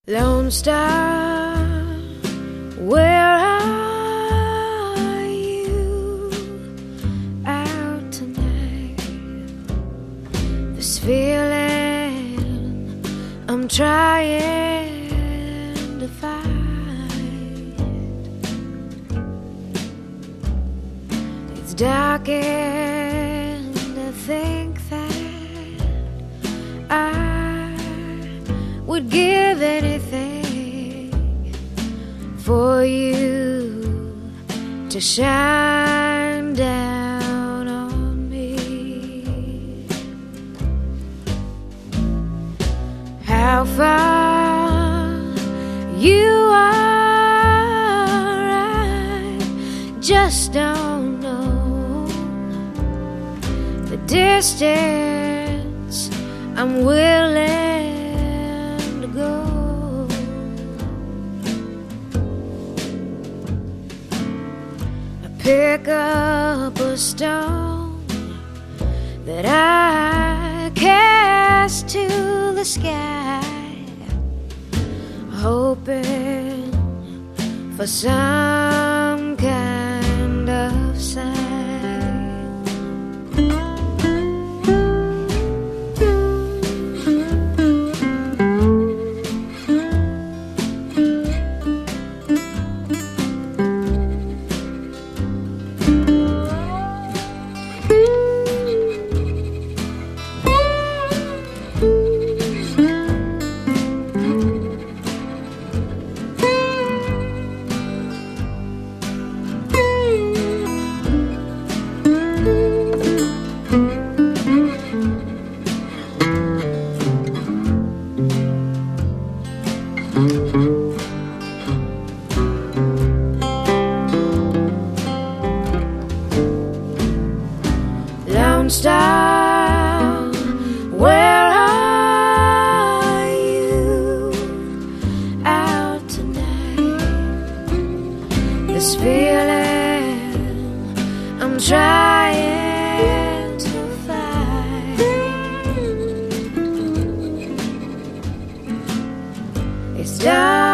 Lone Star, where are you out tonight? This feeling I'm trying to find. It's dark and I think that I would give anything for you to shine down on me. How far you are, I just don't know. The distance I'm willing go. I pick up a stone that I cast to the sky, hoping for some kind of sign. Lone Star, where are you out tonight? This feeling I'm trying to find. It's dark